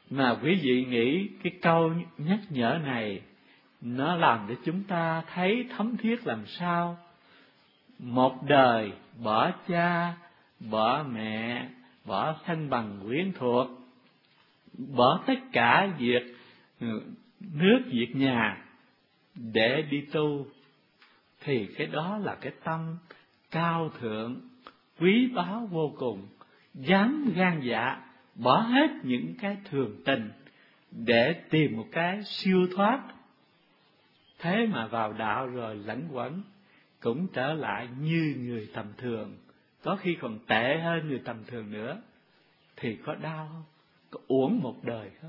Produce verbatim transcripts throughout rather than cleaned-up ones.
Mà quý vị nghĩ cái câu nhắc nhở này nó làm để chúng ta thấy thấm thiết làm sao. Một đời bỏ cha, bỏ mẹ, bỏ thân bằng quyến thuộc, bỏ tất cả việc nước việc nhà để đi tu, thì cái đó là cái tâm cao thượng, quý báu vô cùng, dám gan dạ bỏ hết những cái thường tình để tìm một cái siêu thoát. Thế mà vào đạo rồi lẫn quẩn cũng trở lại như người tầm thường, có khi còn tệ hơn người tầm thường nữa. Thì có đau không? Có uổng một đời không?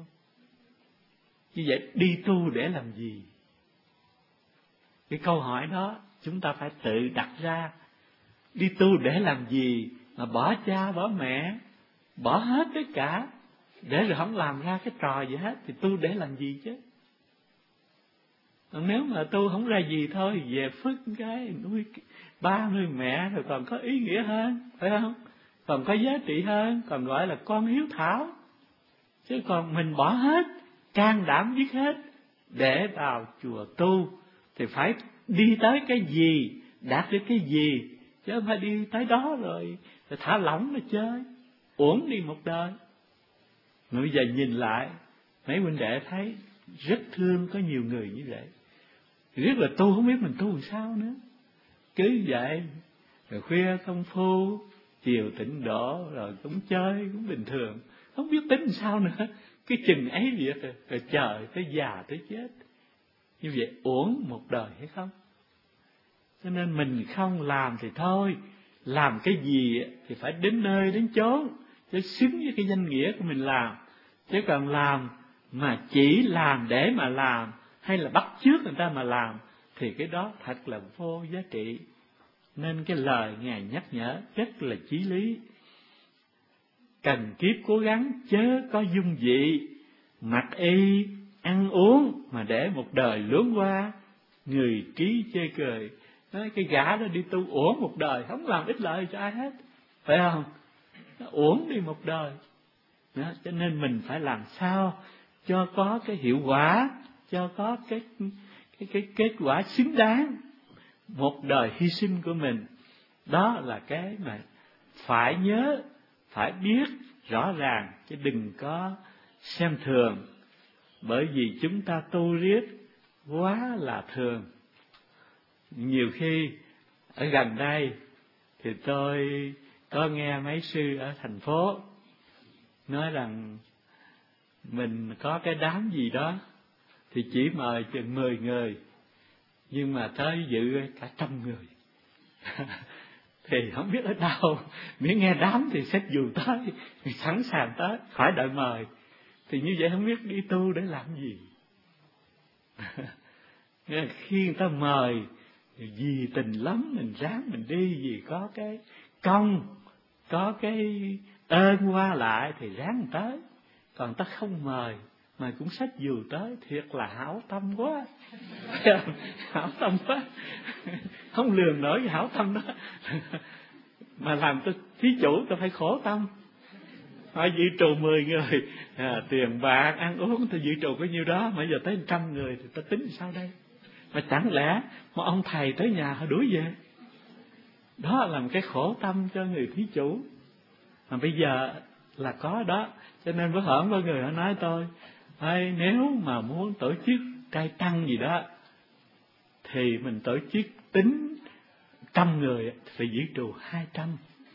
Như vậy đi tu để làm gì? Cái câu hỏi đó chúng ta phải tự đặt ra. Đi tu để làm gì mà bỏ cha bỏ mẹ, bỏ hết tất cả để rồi không làm ra cái trò gì hết, thì tu để làm gì chứ? Còn nếu mà tu không ra gì thôi, về phước cái nuôi ba nuôi mẹ rồi còn có ý nghĩa hơn, phải không? Còn có giá trị hơn, còn gọi là con hiếu thảo. Chứ còn mình bỏ hết, can đảm biết hết để vào chùa tu, thì phải đi tới cái gì, đạt được cái gì, chứ không phải đi tới đó rồi, rồi thả lỏng mà chơi, uổng đi một đời. Mà bây giờ nhìn lại, mấy huynh đệ thấy rất thương có nhiều người như vậy. Rất là tu không biết mình tu làm sao nữa. Cứ vậy, rồi khuya công phu, chiều tịnh độ, rồi cũng chơi, cũng bình thường, không biết tính làm sao nữa. Cái chừng ấy việc rồi, rồi chờ tới già tới chết. Như vậy uổng một đời hay không? Cho nên mình không làm thì thôi, làm cái gì thì phải đến nơi đến chốn cho xứng với cái danh nghĩa của mình làm. Chứ còn làm mà chỉ làm để mà làm, hay là bắt chước người ta mà làm, thì cái đó thật là vô giá trị. Nên cái lời Ngài nhắc nhở rất là chí lý. Cần kiếp cố gắng chớ có dung dị, mặc y ăn uống mà để một đời luống qua, người trí chê cười. Nói cái gã đó đi tu uổng một đời, không làm ích lợi cho ai hết, phải không? Nó uổng đi một đời. Đó, cho nên mình phải làm sao cho có cái hiệu quả, cho có cái cái cái kết quả xứng đáng một đời hy sinh của mình. Đó là cái mà phải nhớ, phải biết rõ ràng, chứ đừng có xem thường. Bởi vì chúng ta tu riết quá là thường. Nhiều khi ở gần đây thì tôi có nghe mấy sư ở thành phố nói rằng mình có cái đám gì đó thì chỉ mời chừng mười người, nhưng mà tới dự cả trăm người. Thì không biết ở đâu, miễn nghe đám thì xếp dù tới, thì sẵn sàng tới, khỏi đợi mời. Thì như vậy không biết đi tu để làm gì. Khi người ta mời, vì tình lắm mình ráng mình đi, vì có cái công, có cái ơn qua lại thì ráng mình tới. Còn ta không mời mà cũng xách dù tới, thiệt là hảo tâm quá. Hảo tâm quá, không lường nổi cái hảo tâm đó. Mà làm tôi thí chủ tôi phải khổ tâm. Họ dự trù mười người, à, tiền bạc ăn uống tôi dự trù có nhiêu đó, mà giờ tới trăm người thì ta tính sao đây? Mà chẳng lẽ một ông thầy tới nhà họ đuổi về? Đó là một cái khổ tâm cho người thí chủ. Mà bây giờ là có đó. Cho nên bữa hổm có người họ nói tôi, ơi nếu mà muốn tổ chức trai tăng gì đó thì mình tổ chức tính trăm người phải giữ trù hai trăm.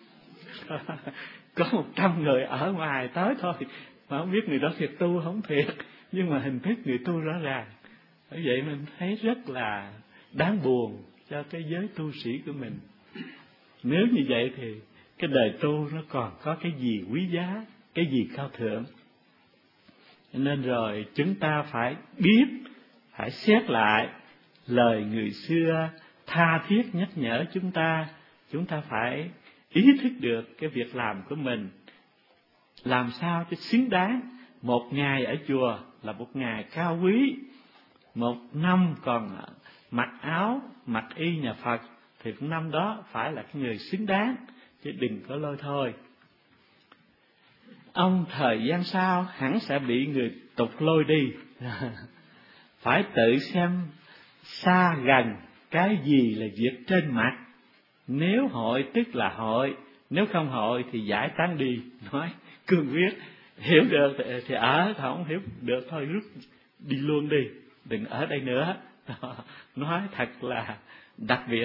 Có một trăm người ở ngoài tới thôi, mà không biết người đó thiệt tu không thiệt, nhưng mà hình thức người tu rõ ràng. Bởi vậy mình thấy rất là đáng buồn cho cái giới tu sĩ của mình. Nếu như vậy thì cái đời tu nó còn có cái gì quý giá, cái gì cao thượng. Nên rồi chúng ta phải biết, phải xét lại lời người xưa tha thiết nhắc nhở chúng ta. Chúng ta phải ý thức được cái việc làm của mình, làm sao cho xứng đáng. Một ngày ở chùa là một ngày cao quý, một năm còn mặc áo, mặc y nhà Phật thì cũng năm đó phải là cái người xứng đáng, chứ đừng có lôi thôi. ông thời gian sau hẳn sẽ bị người tục lôi đi. Phải tự xem xa gần cái gì là việc trên mặt. Nếu hội tức là hội, nếu không hội thì giải tán đi. Nói cương quyết, hiểu được thì, thì ở, không hiểu được thôi rút đi luôn đi, đừng ở đây nữa. Nói thật là đặc biệt.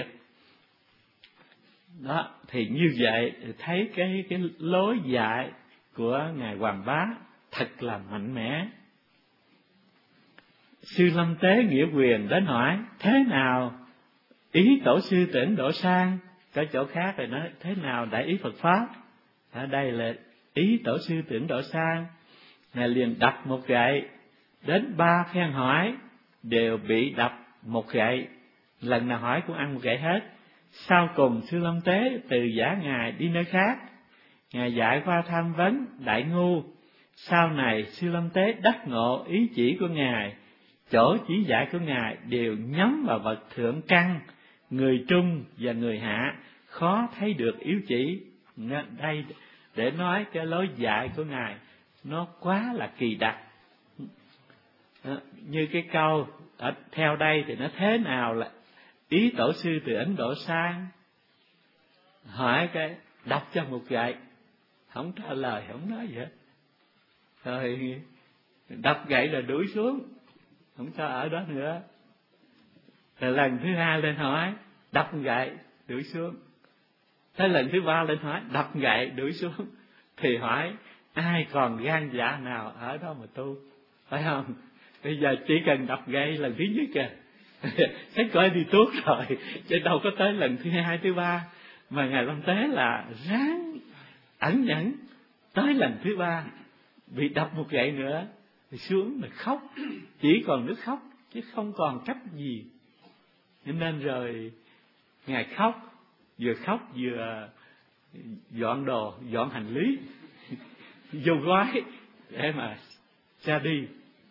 Đó, thì như vậy thấy cái cái lối dạy của Ngài Hoàng Bá thật là mạnh mẽ. Sư Lâm Tế Nghĩa Quyền đến hỏi thế nào ý tổ sư Tỉnh Độ Sang, có chỗ khác thì nói thế nào đại ý Phật pháp. Ở đây là ý tổ sư Tỉnh Độ Sang. Ngài liền đập một gậy, đến ba phen hỏi đều bị đập một gậy, lần nào hỏi cũng ăn một gậy hết. Sau cùng Sư Lâm Tế từ giả Ngài đi nơi khác. Ngài dạy qua tham vấn đại ngu. Sau này Sư Lâm Tế đắc ngộ ý chỉ của Ngài, chỗ chỉ dạy của Ngài đều nhắm vào vật thượng căn, người trung và người hạ, khó thấy được yếu chỉ. Đây để nói cái lối dạy của Ngài nó quá là kỳ đặc. Như cái câu ở theo đây thì nó thế nào là ý tổ sư từ Ấn Độ sang, hỏi cái đọc cho một gậy, không trả lời, không nói gì hết, rồi đập gậy là đuổi xuống, không cho ở đó nữa. Rồi lần thứ hai lên hỏi đập gậy đuổi xuống. Thế lần thứ ba lên hỏi đập gậy đuổi xuống. Thì hỏi ai còn gan dạ nào ở đó mà tu, phải không? Bây giờ chỉ cần đập gậy lần thứ nhất kìa, cái coi đi tuốt rồi, chứ đâu có tới lần thứ hai thứ ba. Mà Ngài Lâm Tế là ráng ẩn nhẫn tới lần thứ ba bị đập một gậy nữa thì xuống mà khóc, chỉ còn nước khóc chứ không còn cách gì. Nên rồi Ngài khóc, vừa khóc vừa dọn đồ, dọn hành lý vô gói để mà ra đi.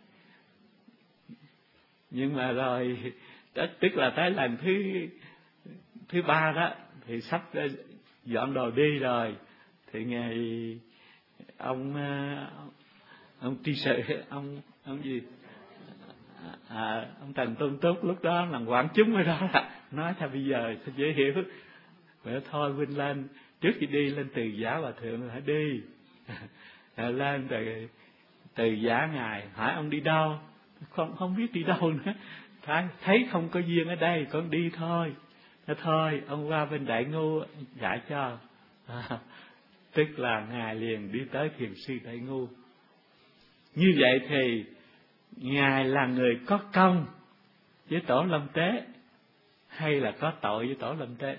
Nhưng mà rồi tức là tới lần thứ thứ ba đó thì sắp dọn đồ đi rồi, thì Ngài ông ông tri sự ông ông gì à, ông Trần Tôn Túc lúc đó làm quảng chúng ở đó là nói thôi bây giờ thôi dễ hiểu, vậy thôi Vinh lên trước khi đi lên từ giả hòa thượng hãy đi. Rồi lên từ từ giả Ngài hỏi ông đi đâu, không không biết đi đâu nữa, thấy, thấy không có duyên ở đây con đi thôi. Nói thôi ông qua bên Đại Ngu dạy cho. À, tức là Ngài liền đi tới thiền sư Đại Ngu. Như vậy thì Ngài là người có công với Tổ Lâm Tế hay là có tội với Tổ Lâm Tế?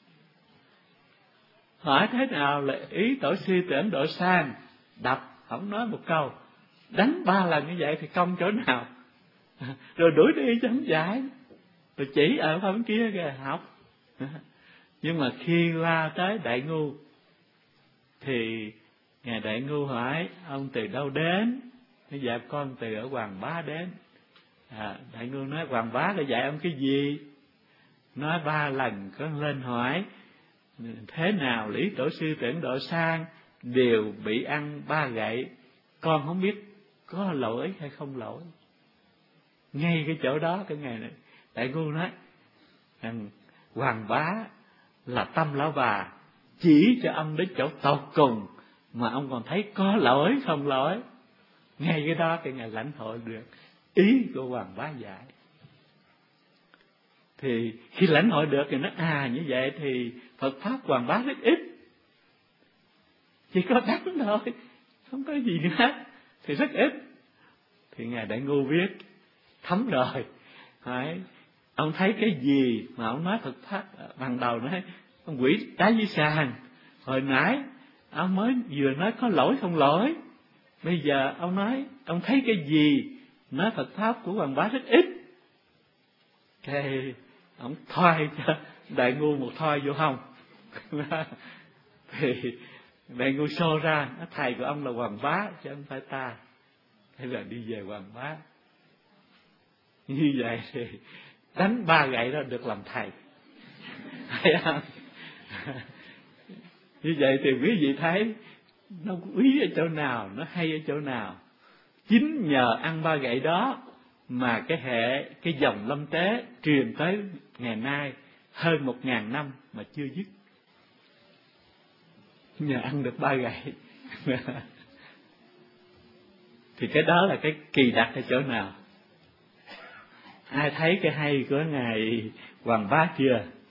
Hỏi thế nào là ý tổ sư từ Ấn Độ sang, đập không nói một câu, đánh ba lần như vậy thì công chỗ nào? Rồi đuổi đi chứ không giải, rồi chỉ ở bên kia kìa học. Nhưng mà khi qua tới Đại Ngu thì Ngài Đại Ngu hỏi ông từ đâu đến? Nói dạ con từ ở Hoàng Bá đến. À, Đại Ngu nói Hoàng Bá đã dạy ông cái gì? Nói ba lần con lên hỏi thế nào lý tổ sư từ Ấn Độ sang đều bị ăn ba gậy, con không biết có lỗi hay không lỗi. Ngay cái chỗ đó cái ngày này Đại Ngu nói rằng Hoàng Bá là tâm lão bà, chỉ cho ông đến chỗ tột cùng mà ông còn thấy có lỗi không lỗi. Ngay cái đó cái ngày lãnh hội được ý của Hoàng Bá dạy. Thì khi lãnh hội được thì nói à như vậy thì Phật pháp Hoàng Bá rất ít, chỉ có đắng thôi, không có gì nữa, thì rất ít. Thì Ngài Đại Ngu biết thấm rồi, hỏi ông thấy cái gì mà ông nói Phật pháp? Ban đầu nói ông quỷ đá dưới sàn, hồi nãy ông mới vừa nói có lỗi không lỗi, bây giờ ông nói ông thấy cái gì nói Phật pháp của Hoàng Bá rất ít. Cái ông thoai cho Đại Ngu một thoai vô hông. Thì Đại Ngu xô ra, thầy của ông là Hoàng Bá chứ không phải ta. Thế là đi về Hoàng Bá. Như vậy thì đánh ba gậy đó được làm thầy. Thấy không? Như vậy thì quý vị thấy nó quý ở chỗ nào, nó hay ở chỗ nào. Chính nhờ ăn ba gậy đó mà cái hệ, cái dòng Lâm Tế truyền tới ngày nay hơn một ngàn năm mà chưa dứt. Nhờ ăn được ba gậy. Thì cái đó là cái kỳ đặc ở chỗ nào? Ai thấy cái hay của Ngài Hoàng Bá chưa?